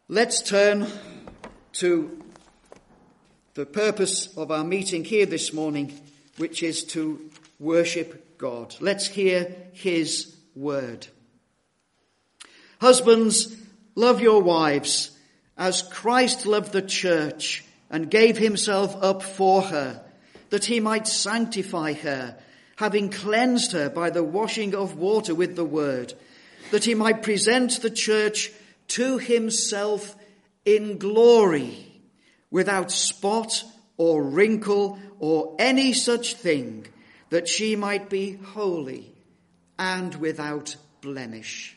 Let's turn to the purpose of our meeting here this morning, which is to worship God. Let's hear his word. Husbands, love your wives as Christ loved the church and gave himself up for her, that he might sanctify her, having cleansed her by the washing of water with the word, that he might present the church to himself in glory, without spot or wrinkle or any such thing, that she might be holy and without blemish.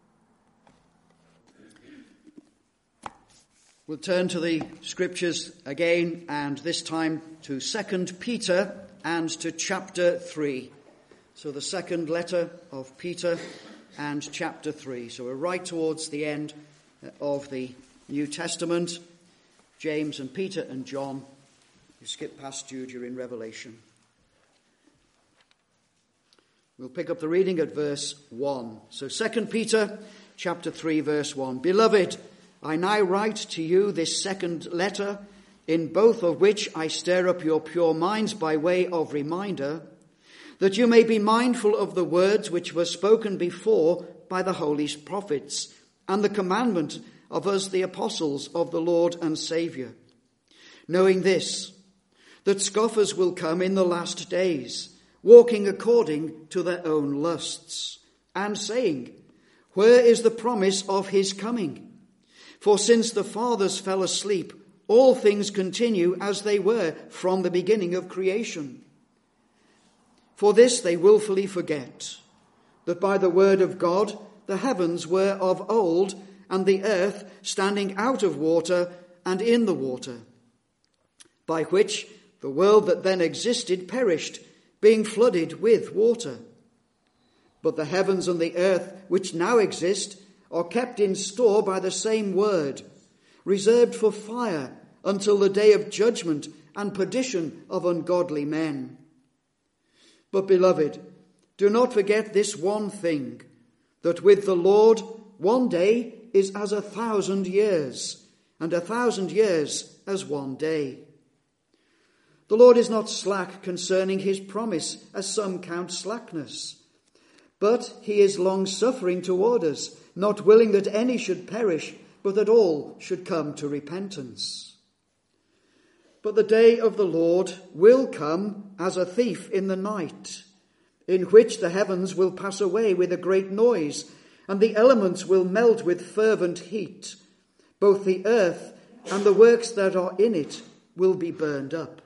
We'll turn to the scriptures again, and this time to 2 Peter and to chapter 3. So the second letter of Peter and chapter 3. So we're right towards the end of the New Testament. James and Peter and John. You skip past Jude, you're in Revelation. We'll pick up the reading at verse 1. So 2 Peter chapter 3 verse 1. Beloved, I now write to you this second letter, in both of which I stir up your pure minds by way of reminder, that you may be mindful of the words which were spoken before by the holy prophets, and the commandment of us the apostles of the Lord and Saviour, knowing this, that scoffers will come in the last days, walking according to their own lusts, and saying, where is the promise of his coming? For since the fathers fell asleep, all things continue as they were from the beginning of creation. For this they willfully forget, that by the word of God the heavens were of old, and the earth standing out of water and in the water, by which the world that then existed perished, being flooded with water. But the heavens and the earth which now exist are kept in store by the same word, reserved for fire until the day of judgment and perdition of ungodly men. But, beloved, do not forget this one thing, that with the Lord 1 day is as 1,000 years, and 1,000 years as 1 day. The Lord is not slack concerning his promise, as some count slackness, but he is long-suffering toward us, not willing that any should perish, but that all should come to repentance. But the day of the Lord will come as a thief in the night, in which the heavens will pass away with a great noise, and the elements will melt with fervent heat. Both the earth and the works that are in it will be burned up.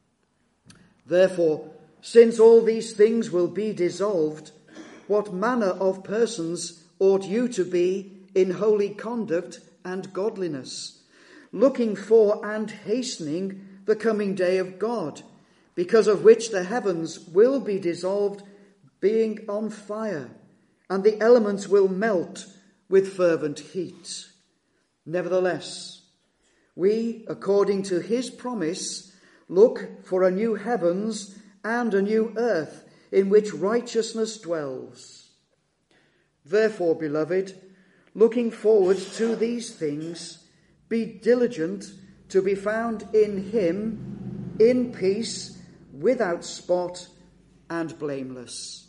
Therefore, since all these things will be dissolved, what manner of persons ought you to be in holy conduct and godliness, looking for and hastening the coming day of God, because of which the heavens will be dissolved, being on fire, and the elements will melt with fervent heat. Nevertheless, we, according to his promise, look for a new heavens and a new earth in which righteousness dwells. Therefore, beloved, looking forward to these things, be diligent to be found in him, in peace, without spot and blameless.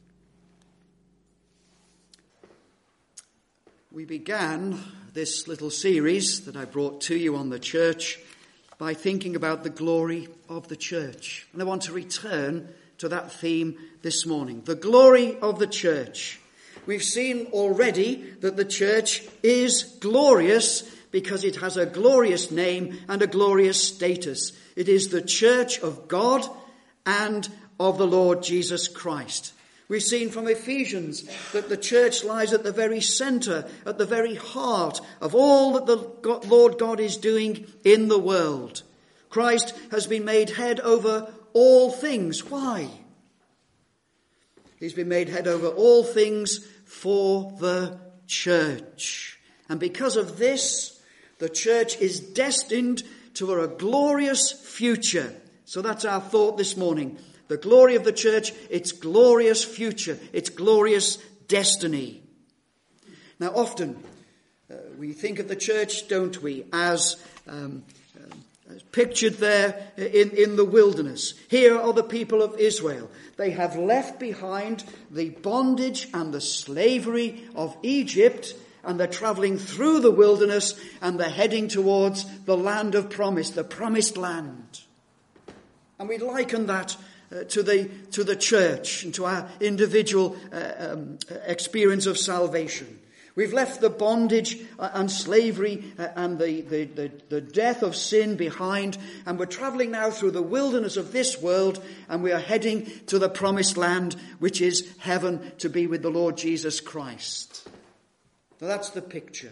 We began this little series that I brought to you on the church by thinking about the glory of the church. And I want to return to that theme this morning. The glory of the church. We've seen already that the church is glorious because it has a glorious name and a glorious status. It is the church of God and of the Lord Jesus Christ. We've seen from Ephesians that the church lies at the very centre, at the very heart of all that the Lord God is doing in the world. Christ has been made head over all things. Why? He's been made head over all things for the church. And because of this, the church is destined to a glorious future. So that's our thought this morning. The glory of the church, its glorious future, its glorious destiny. Now often, We think of the church, don't we, as pictured there in the wilderness. Here are the people of Israel. They have left behind the bondage and the slavery of Egypt, and they're travelling through the wilderness, and they're heading towards the land of promise, the promised land. And we liken that to the church and to our individual experience of salvation. We've left the bondage and slavery and the death of sin behind, and we're travelling now through the wilderness of this world, and we are heading to the promised land, which is heaven, to be with the Lord Jesus Christ. Now that's the picture.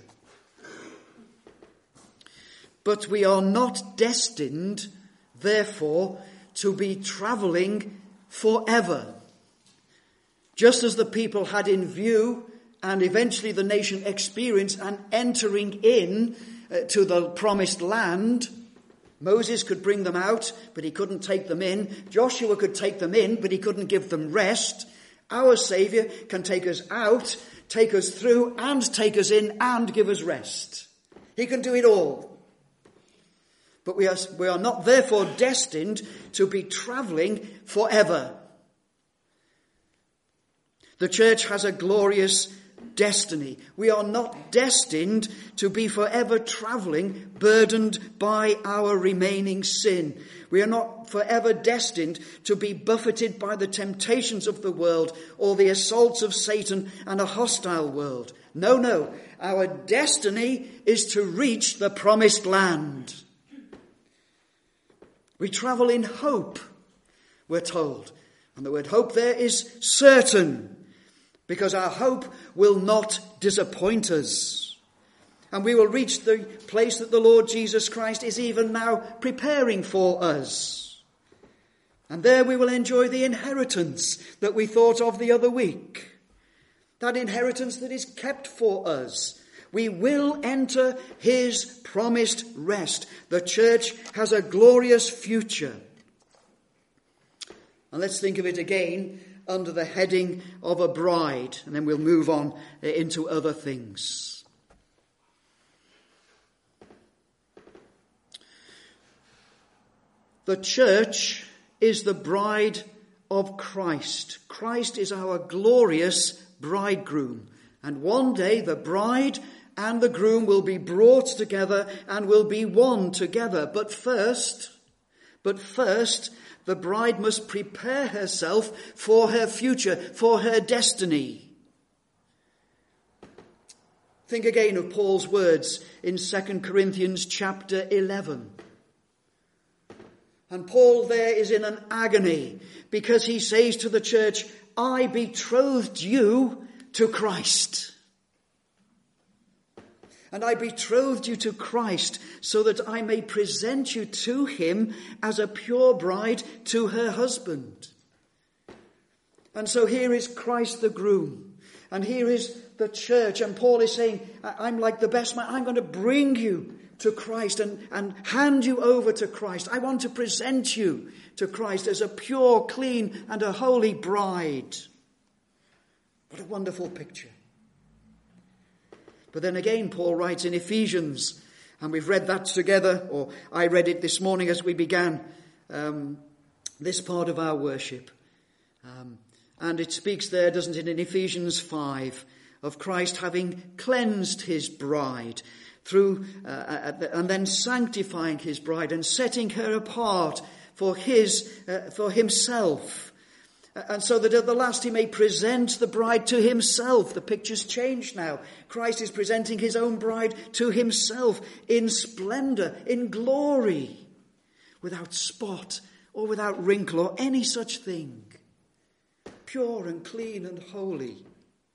But we are not destined, therefore, to be travelling forever. Just as the people had in view, and eventually the nation experienced, and entering in to the promised land. Moses could bring them out, but he couldn't take them in. Joshua could take them in, but he couldn't give them rest. Our Saviour can take us out, take us through, and take us in, and give us rest. He can do it all. But we are not therefore destined to be travelling forever. The church has a glorious destiny. We are not destined to be forever travelling, burdened by our remaining sin. We are not forever destined to be buffeted by the temptations of the world or the assaults of Satan and a hostile world. No. Our destiny is to reach the promised land. We travel in hope, we're told. And the word hope there is certain, because our hope will not disappoint us. And we will reach the place that the Lord Jesus Christ is even now preparing for us. And there we will enjoy the inheritance that we thought of the other week. That inheritance that is kept for us. We will enter his promised rest. The church has a glorious future. And let's think of it again under the heading of a bride, and then we'll move on into other things. The church is the bride of Christ. Christ is our glorious bridegroom. And one day the bride and the groom will be brought together and will be one together. But first, the bride must prepare herself for her future, for her destiny. Think again of Paul's words in 2 Corinthians chapter 11. And Paul there is in an agony because he says to the church, I betrothed you to Christ. And I betrothed you to Christ so that I may present you to him as a pure bride to her husband. And so here is Christ the groom. And here is the church. And Paul is saying, I'm like the best man. I'm going to bring you to Christ and hand you over to Christ. I want to present you to Christ as a pure, clean, and a holy bride. What a wonderful picture. But then again, Paul writes in Ephesians, and we've read that together, or I read it this morning as we began this part of our worship. And it speaks there, doesn't it, in Ephesians 5, of Christ having cleansed his bride through, and then sanctifying his bride and setting her apart for himself. And so that at the last he may present the bride to himself. The picture's changed now. Christ is presenting his own bride to himself in splendor, in glory, without spot or without wrinkle or any such thing. Pure and clean and holy.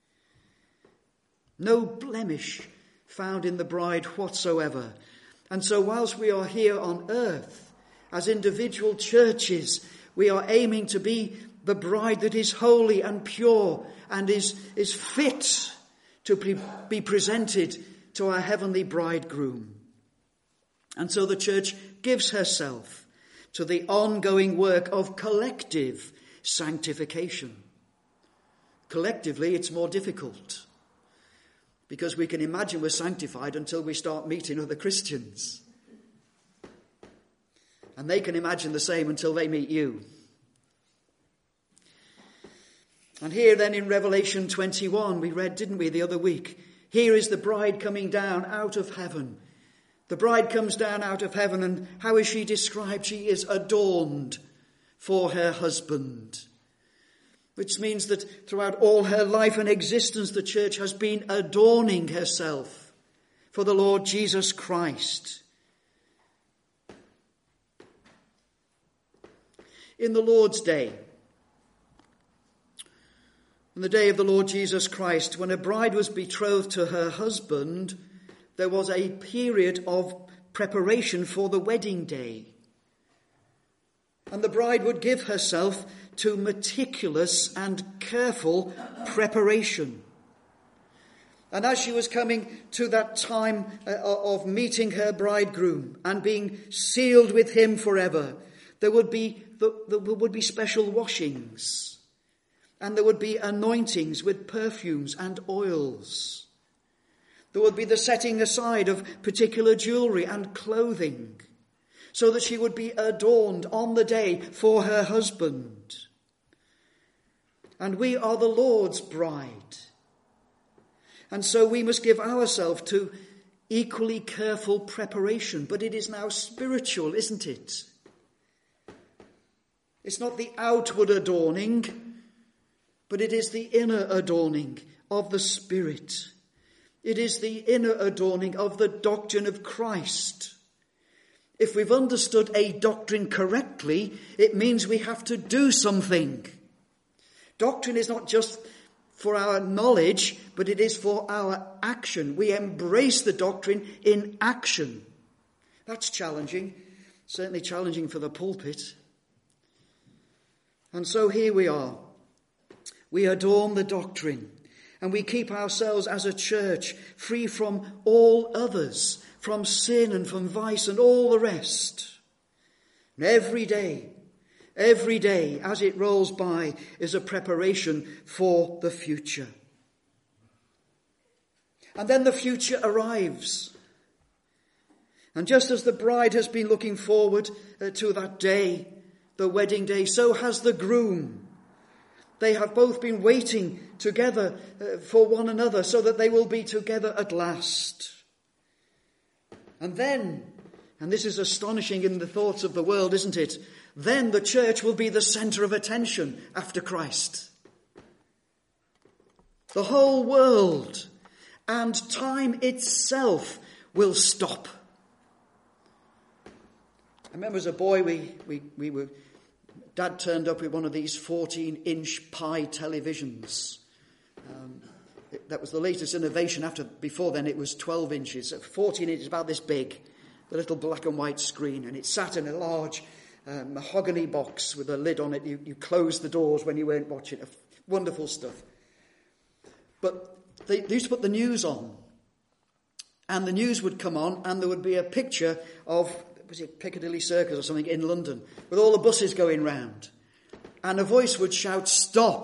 No blemish found in the bride whatsoever. And so whilst we are here on earth, as individual churches, we are aiming to be the bride that is holy and pure and is fit to be presented to our heavenly bridegroom. And so the church gives herself to the ongoing work of collective sanctification. Collectively, it's more difficult. because we can imagine we're sanctified until we start meeting other Christians. And they can imagine the same until they meet you. And here then in Revelation 21, we read, didn't we, the other week? Here is the bride coming down out of heaven. The bride comes down out of heaven, and how is she described? She is adorned for her husband. Which means that throughout all her life and existence, the church has been adorning herself for the Lord Jesus Christ. In the Lord's day, on the day of the Lord Jesus Christ, when a bride was betrothed to her husband, there was a period of preparation for the wedding day. And the bride would give herself to meticulous and careful preparation. And as she was coming to that time of meeting her bridegroom and being sealed with him forever, there would be special washings, and there would be anointings with perfumes and oils. There would be the setting aside of particular jewelry and clothing, so that she would be adorned on the day for her husband. And we are the Lord's bride. And so we must give ourselves to equally careful preparation. But it is now spiritual, isn't it? It's not the outward adorning, but it is the inner adorning of the Spirit. It is the inner adorning of the doctrine of Christ. If we've understood a doctrine correctly, it means we have to do something. Doctrine is not just for our knowledge, but it is for our action. We embrace the doctrine in action. That's challenging, certainly challenging for the pulpit. And so here we are. We adorn the doctrine, and we keep ourselves as a church free from all others, from sin and from vice and all the rest. And every day, as it rolls by, is a preparation for the future. And then the future arrives. And just as the bride has been looking forward to that day, the wedding day, so has the groom. They have both been waiting together for one another so that they will be together at last. And then, and this is astonishing in the thoughts of the world, isn't it? Then the church will be the centre of attention after Christ. The whole world and time itself will stop. I remember as a boy, we were... Dad turned up with one of these 14-inch pie televisions. That was the latest innovation. Before then, it was 12 inches. 14 inches, about this big, the little black and white screen. And it sat in a large mahogany box with a lid on it. You closed the doors when you weren't watching. Wonderful stuff. But they used to put the news on. And the news would come on, and there would be a picture of... was it Piccadilly Circus or something in London, with all the buses going round. And a voice would shout, "Stop!"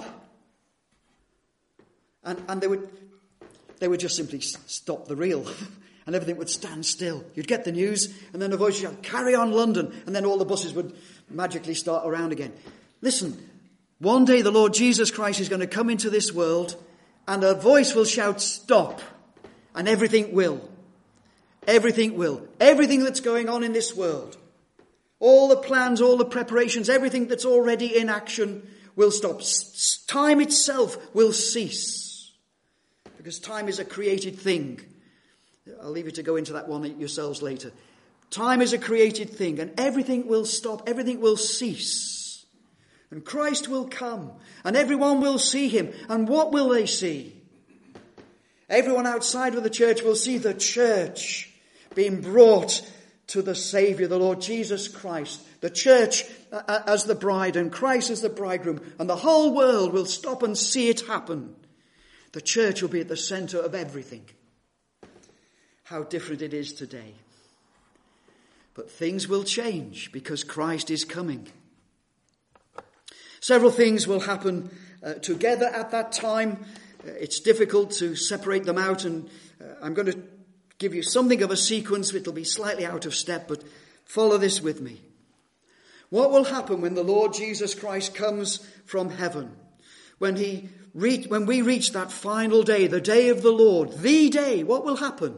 And they would just simply stop the reel. And everything would stand still. You'd get the news, and then a voice would shout, "Carry on, London!" And then all the buses would magically start around again. Listen, one day the Lord Jesus Christ is going to come into this world, and a voice will shout, "Stop!" And everything will. Everything will. Everything that's going on in this world, all the plans, all the preparations, everything that's already in action will stop. Time itself will cease, because time is a created thing. I'll leave you to go into that one yourselves later. Time is a created thing, and everything will stop. Everything will cease. And Christ will come, and everyone will see him. And what will they see? Everyone outside of the church will see the church being brought to the Saviour, the Lord Jesus Christ. The church as the bride and Christ as the bridegroom. And the whole world will stop and see it happen. The church will be at the centre of everything. How different it is today. But things will change because Christ is coming. Several things will happen together at that time. It's difficult to separate them out, and I'm going to give you something of a sequence. It'll be slightly out of step, but follow this with me. What will happen when the Lord Jesus Christ comes from heaven? When we reach that final day, the day of the Lord, the day, what will happen?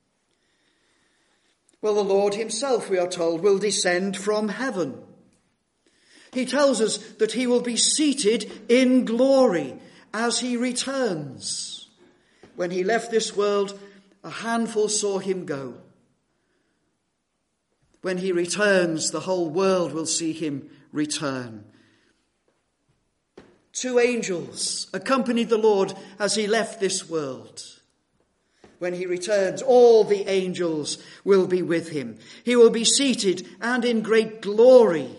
Well, the Lord himself, we are told, will descend from heaven. He tells us that he will be seated in glory as he returns. When he left this world, a handful saw him go. When he returns, the whole world will see him return. 2 angels accompanied the Lord as he left this world. When he returns, all the angels will be with him. He will be seated and in great glory.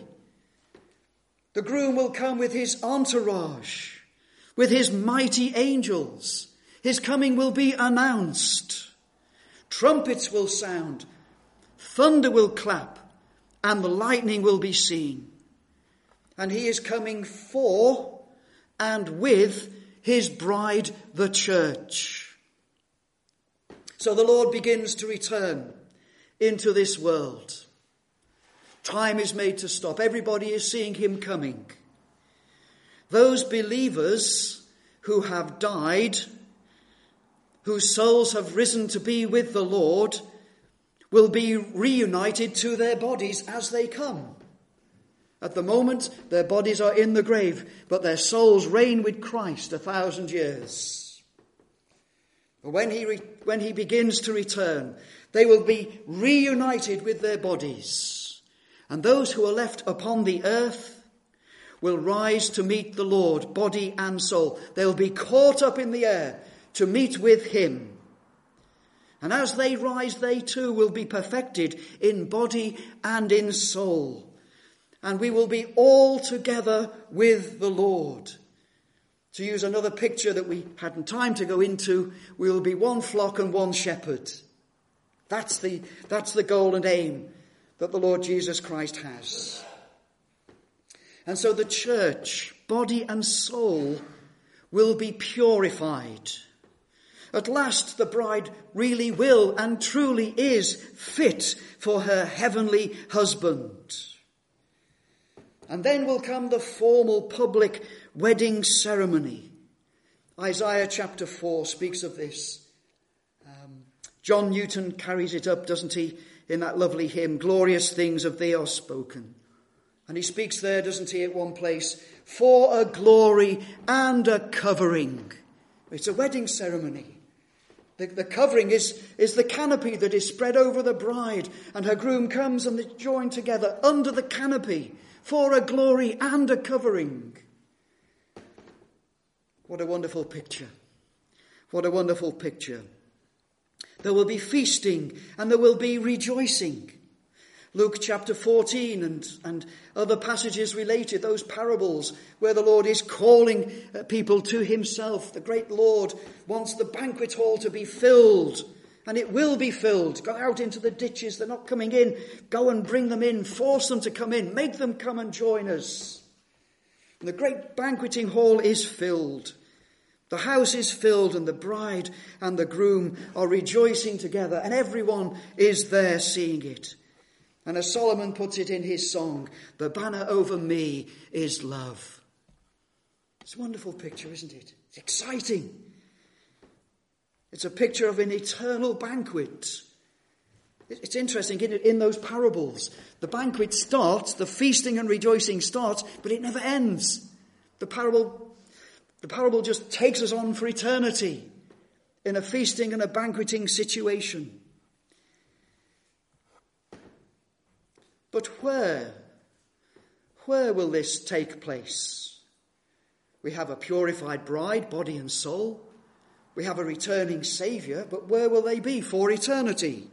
The groom will come with his entourage, with his mighty angels. His coming will be announced. Trumpets will sound, thunder will clap, and the lightning will be seen. And he is coming for and with his bride, the church. So the Lord begins to return into this world. Time is made to stop. Everybody is seeing him coming. Those believers who have died, whose souls have risen to be with the Lord, will be reunited to their bodies as they come. At the moment, their bodies are in the grave, but their souls reign with Christ 1,000 years. But when he begins to return, they will be reunited with their bodies. And those who are left upon the earth will rise to meet the Lord, body and soul. They'll be caught up in the air to meet with him. And as they rise, they too will be perfected in body and in soul. And we will be all together with the Lord. To use another picture that we hadn't time to go into, we will be one flock and one shepherd. That's the goal and aim that the Lord Jesus Christ has. And so the church, body and soul, will be purified. At last the bride really will and truly is fit for her heavenly husband. And then will come the formal public wedding ceremony. Isaiah chapter 4 speaks of this. John Newton carries it up, doesn't he, in that lovely hymn, "Glorious things of thee are spoken." And he speaks there, doesn't he, at one place, "for a glory and a covering." It's a wedding ceremony. The covering is the canopy that is spread over the bride, and her groom comes and they're joined together under the canopy for a glory and a covering. What a wonderful picture. What a wonderful picture. There will be feasting and there will be rejoicing. Luke chapter 14 and other passages related, those parables where the Lord is calling people to himself. The great Lord wants the banquet hall to be filled, and it will be filled. Go out into the ditches, they're not coming in. Go and bring them in, force them to come in, make them come and join us. And the great banqueting hall is filled. The house is filled, and the bride and the groom are rejoicing together, and everyone is there seeing it. And as Solomon puts it in his song, "The banner over me is love." It's a wonderful picture, isn't it? It's exciting. It's a picture of an eternal banquet. It's interesting, in those parables, the banquet starts, the feasting and rejoicing starts, but it never ends. The parable just takes us on for eternity in a feasting and a banqueting situation. But where will this take place? We have a purified bride, body and soul. We have a returning Saviour, but where will they be for eternity?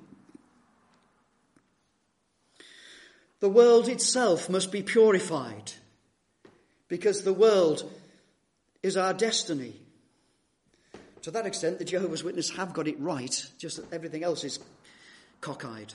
The world itself must be purified, because the world is our destiny. To that extent, the Jehovah's Witnesses have got it right, just that everything else is cockeyed.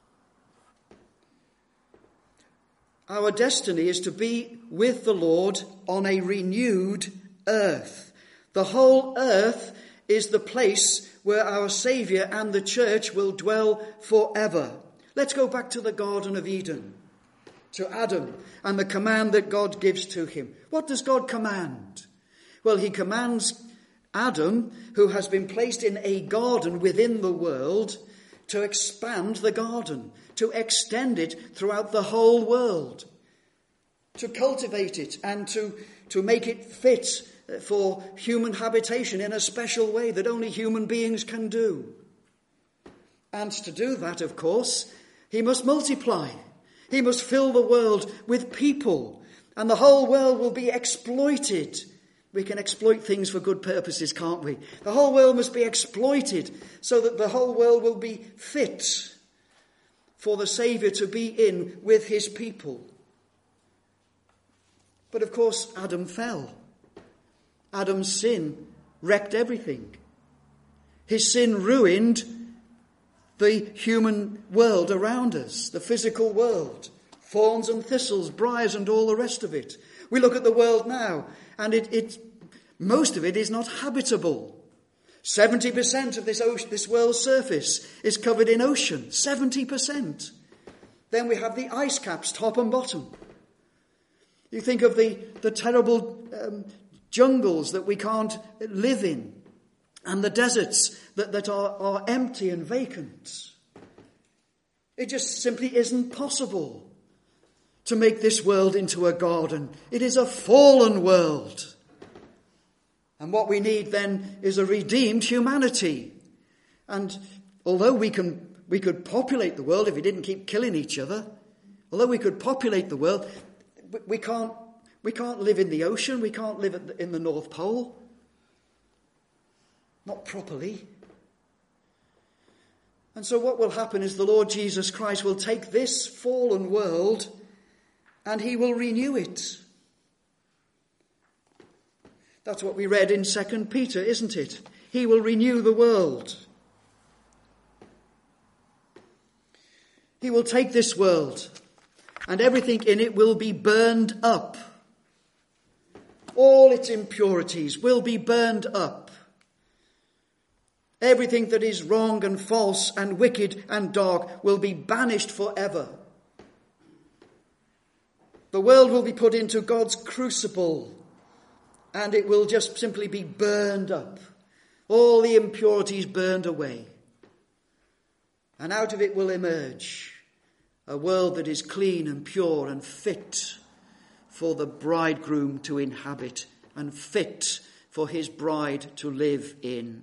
Our destiny is to be with the Lord on a renewed earth. The whole earth is the place where our Saviour and the church will dwell forever. Let's go back to the Garden of Eden, to Adam, and the command that God gives to him. What does God command? Well, he commands Adam, who has been placed in a garden within the world, to expand the garden, to extend it throughout the whole world, to cultivate it and to make it fit for human habitation in a special way that only human beings can do. And to do that, of course, he must multiply. He must fill the world with people, and the whole world will be exploited. We can exploit things for good purposes, can't we? The whole world must be exploited so that the whole world will be fit for the Saviour to be in with his people. But of course, Adam fell. Adam's sin wrecked everything. His sin ruined the human world around us, the physical world. Thorns and thistles, briars and all the rest of it. We look at the world now, and most of it is not habitable. 70% of this world's surface is covered in ocean. 70%. Then we have the ice caps, top and bottom. You think of the terrible jungles that we can't live in, and the deserts that are empty and vacant. It just simply isn't possible to make this world into a garden. It is a fallen world. And what we need then is a redeemed humanity. And although we could populate the world if we didn't keep killing each other, although we could populate the world, we can't live in the ocean. We can't live in the North Pole. Not properly. And so what will happen is the Lord Jesus Christ will take this fallen world and he will renew it. That's what we read in 2 Peter, isn't it? He will renew the world. He will take this world and everything in it will be burned up. All its impurities will be burned up. Everything that is wrong and false and wicked and dark will be banished forever. The world will be put into God's crucible and it will just simply be burned up. All the impurities burned away. And out of it will emerge a world that is clean and pure and fit for the bridegroom to inhabit and fit for his bride to live in.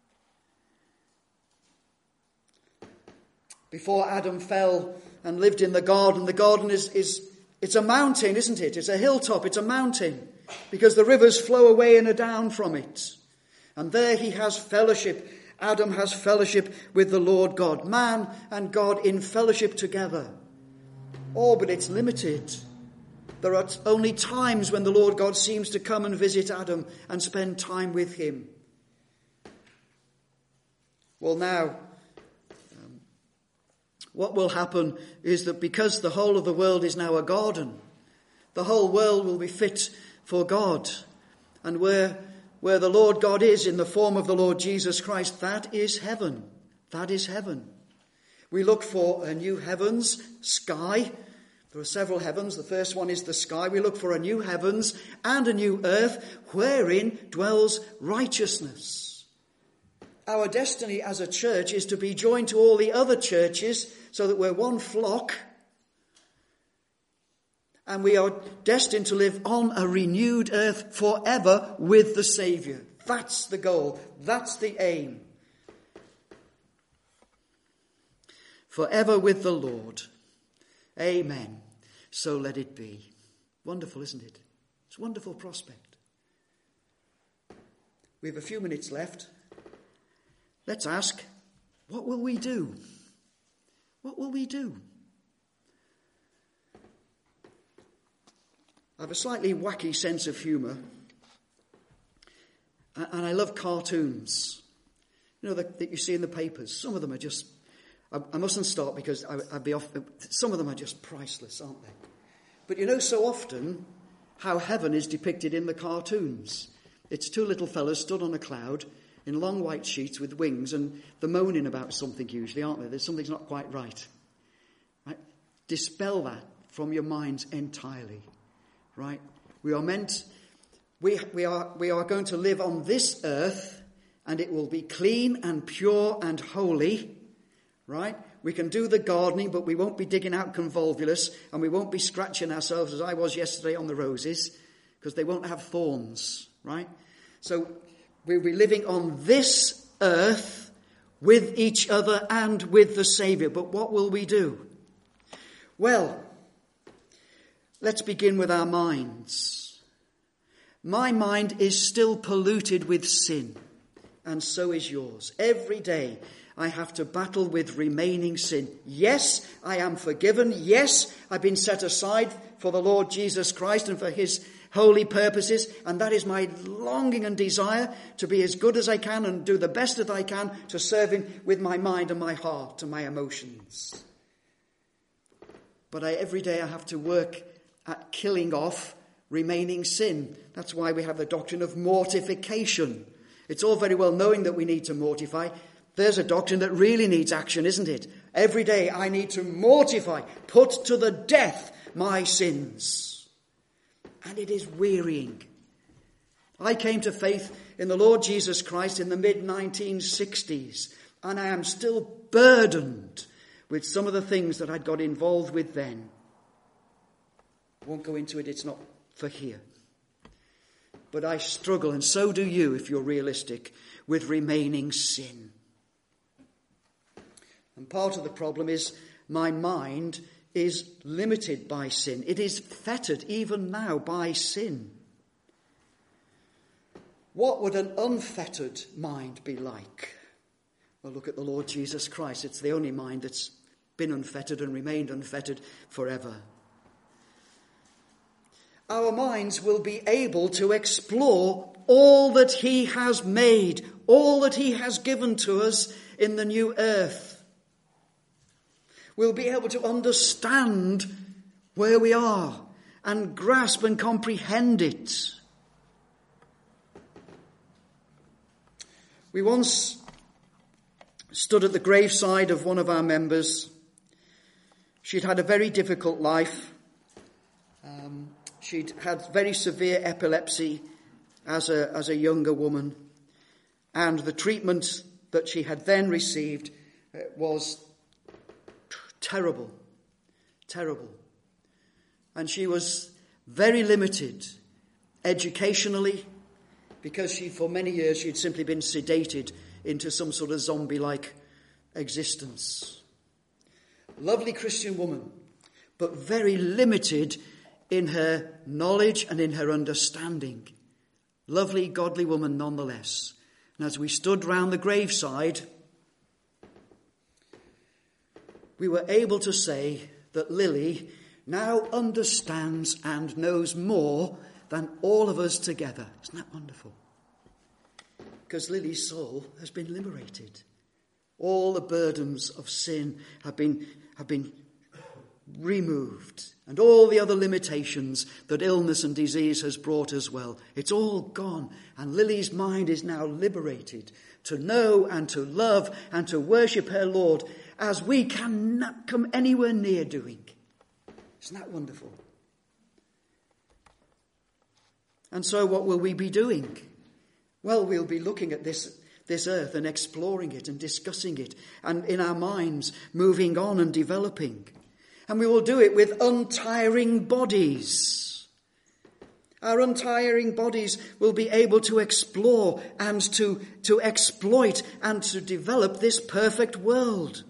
Before Adam fell and lived in the garden it's a mountain, isn't it? It's a hilltop, it's a mountain, because the rivers flow away and are down from it. And there he has fellowship. Adam has fellowship with the Lord God. Man and God in fellowship together. Oh, but it's limited. There are only times when the Lord God seems to come and visit Adam and spend time with him. Well, now, what will happen is that because the whole of the world is now a garden, the whole world will be fit for God. And where the Lord God is in the form of the Lord Jesus Christ, that is heaven. That is heaven. We look for a new heavens, sky. There are several heavens. The first one is the sky. We look for a new heavens and a new earth wherein dwells righteousness. Our destiny as a church is to be joined to all the other churches so that we're one flock. And we are destined to live on a renewed earth forever with the Saviour. That's the goal. That's the aim. Forever with the Lord. Amen. So let it be. Wonderful, isn't it? It's a wonderful prospect. We have a few minutes left. Let's ask, what will we do? What will we do? I have a slightly wacky sense of humour. And I love cartoons. You know, that you see in the papers. Some of them are just... I mustn't start because I'd be off... Some of them are just priceless, aren't they? But you know so often how heaven is depicted in the cartoons. It's two little fellas stood on a cloud in long white sheets with wings, and they're moaning about something usually, aren't they? There's something's not quite right. Right? Dispel that from your minds entirely. Right? We are going to live on this earth, and it will be clean and pure and holy. Right? We can do the gardening, but we won't be digging out convolvulus, and we won't be scratching ourselves as I was yesterday on the roses, because they won't have thorns. Right? So we'll be living on this earth with each other and with the Saviour. But what will we do? Well, let's begin with our minds. My mind is still polluted with sin, and so is yours. Every day I have to battle with remaining sin. Yes, I am forgiven. Yes, I've been set aside for the Lord Jesus Christ and for his holy purposes, and that is my longing and desire, to be as good as I can and do the best that I can to serve him with my mind and my heart and my emotions. But every day I have to work at killing off remaining sin. That's why we have the doctrine of mortification. It's all very well knowing that we need to mortify. There's a doctrine that really needs action, isn't it? Every day I need to mortify, put to the death my sins. And it is wearying. I came to faith in the Lord Jesus Christ in the mid-1960s, and I am still burdened with some of the things that I'd got involved with then. I won't go into it, it's not for here. But I struggle, and so do you if you're realistic, with remaining sin. And part of the problem is my mind is limited by sin. It is fettered even now by sin. What would an unfettered mind be like? Well, look at the Lord Jesus Christ. It's the only mind that's been unfettered and remained unfettered forever. Our minds will be able to explore all that he has made, all that he has given to us in the new earth. We'll be able to understand where we are and grasp and comprehend it. We once stood at the graveside of one of our members. She'd had a very difficult life. She'd had very severe epilepsy as a younger woman. And the treatment that she had then received was terrible. And she was very limited educationally, because for many years she'd simply been sedated into some sort of zombie-like existence. Lovely Christian woman, but very limited in her knowledge and in her understanding. Lovely, godly woman nonetheless. And as we stood round the graveside, we were able to say that Lily now understands and knows more than all of us together. Isn't that wonderful? Because Lily's soul has been liberated. All the burdens of sin have been removed, and all the other limitations that illness and disease has brought as well. It's all gone, and Lily's mind is now liberated to know and to love and to worship her Lord as we cannot come anywhere near doing. Isn't that wonderful? And so what will we be doing? Well, we'll be looking at this earth and exploring it and discussing it, and in our minds moving on and developing. And we will do it with untiring bodies. Our untiring bodies will be able to explore and to exploit and to develop this perfect world.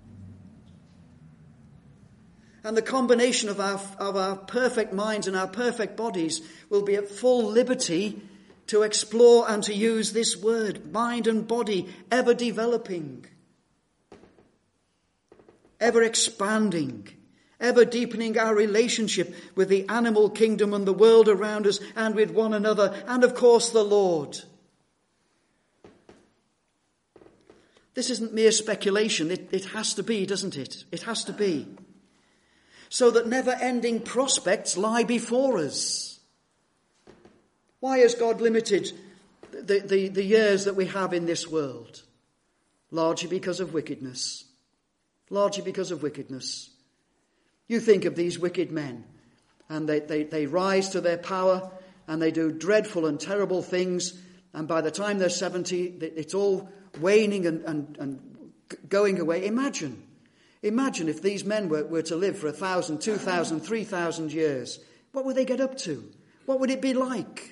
And the combination of our perfect minds and our perfect bodies will be at full liberty to explore and to use this word, mind and body, ever developing, ever expanding, ever deepening our relationship with the animal kingdom and the world around us and with one another and, of course, the Lord. This isn't mere speculation. It has to be, doesn't it? It has to be. So that never-ending prospects lie before us. Why has God limited the years that we have in this world, largely because of wickedness. Largely because of wickedness. You think of these wicked men, and they rise to their power, and they do dreadful and terrible things, and by the time they're 70, it's all waning and going away. Imagine if these men were to live for 1,000, 2,000, 3,000 years. What would they get up to? What would it be like?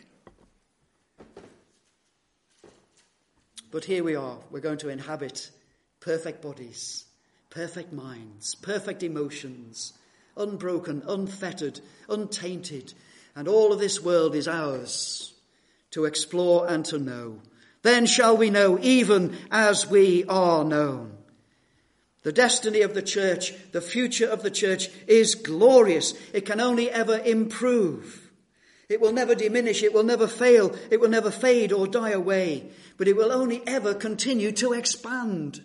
But here we are. We're going to inhabit perfect bodies, perfect minds, perfect emotions, unbroken, unfettered, untainted. And all of this world is ours to explore and to know. Then shall we know, even as we are known. The destiny of the church, the future of the church is glorious. It can only ever improve. It will never diminish. It will never fail. It will never fade or die away. But it will only ever continue to expand.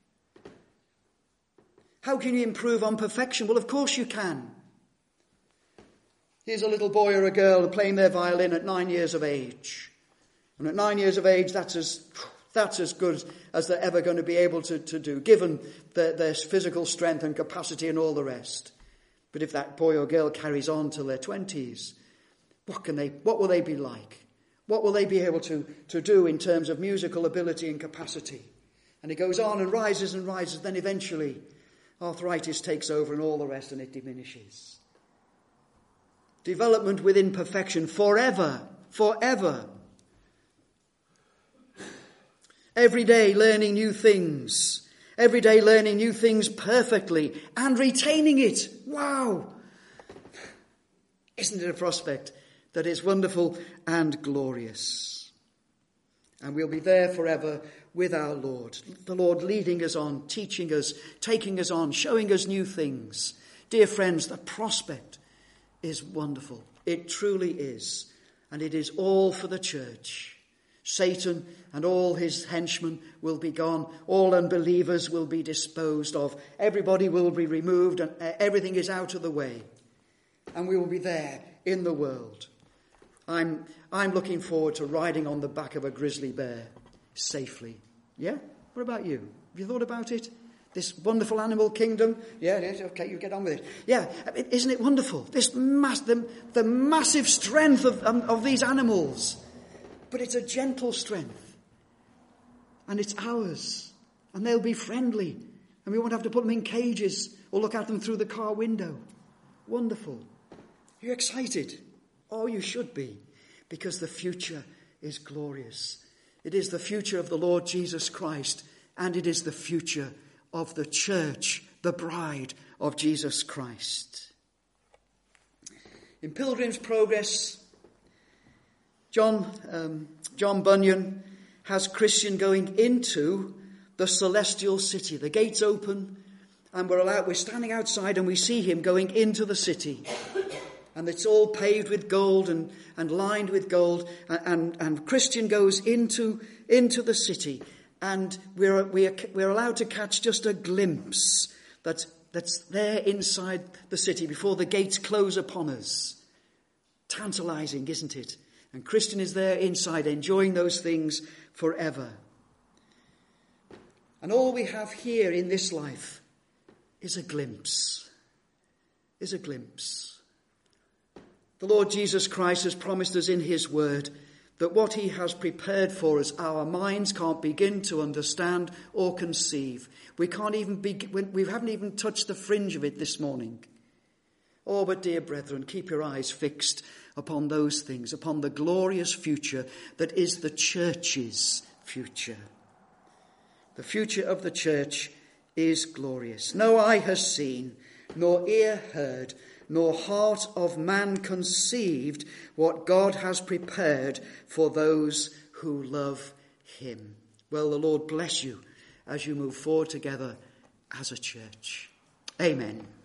How can you improve on perfection? Well, of course you can. Here's a little boy or a girl playing their violin at 9 years of age. And at 9 years of age, that's as good as they're ever going to be able to do, given their physical strength and capacity and all the rest. But if that boy or girl carries on till their 20s, what will they be like? What will they be able to do in terms of musical ability and capacity? And it goes on and rises, then eventually arthritis takes over and all the rest, and it diminishes. Development within perfection forever. Every day learning new things. Every day learning new things perfectly and retaining it. Wow! Isn't it a prospect that is wonderful and glorious? And we'll be there forever with our Lord. The Lord leading us on, teaching us, taking us on, showing us new things. Dear friends, the prospect is wonderful. It truly is. And it is all for the church. Satan and all his henchmen will be gone. All unbelievers will be disposed of. Everybody will be removed, and everything is out of the way. And we will be there in the world. I'm looking forward to riding on the back of a grizzly bear safely. Yeah? What about you? Have you thought about it? This wonderful animal kingdom? Yeah, okay, you get on with it. Yeah, isn't it wonderful? The massive strength of these animals. But it's a gentle strength. And it's ours. And they'll be friendly. And we won't have to put them in cages or look at them through the car window. Wonderful. Are you excited? Oh, you should be. Because the future is glorious. It is the future of the Lord Jesus Christ. And it is the future of the church, the bride of Jesus Christ. In Pilgrim's Progress, John Bunyan has Christian going into the celestial city. The gates open and we're standing outside and we see him going into the city. And it's all paved with gold and lined with gold. And Christian goes into the city. And we're allowed to catch just a glimpse that's there inside the city before the gates close upon us. Tantalizing, isn't it? And Christian is there inside, enjoying those things forever. And all we have here in this life is a glimpse. The Lord Jesus Christ has promised us in his word that what he has prepared for us, our minds can't begin to understand or conceive. We haven't even touched the fringe of it this morning. Oh, but dear brethren, keep your eyes fixed upon those things, upon the glorious future that is the church's future. The future of the church is glorious. No eye has seen, nor ear heard, nor heart of man conceived what God has prepared for those who love him. Well, the Lord bless you as you move forward together as a church. Amen.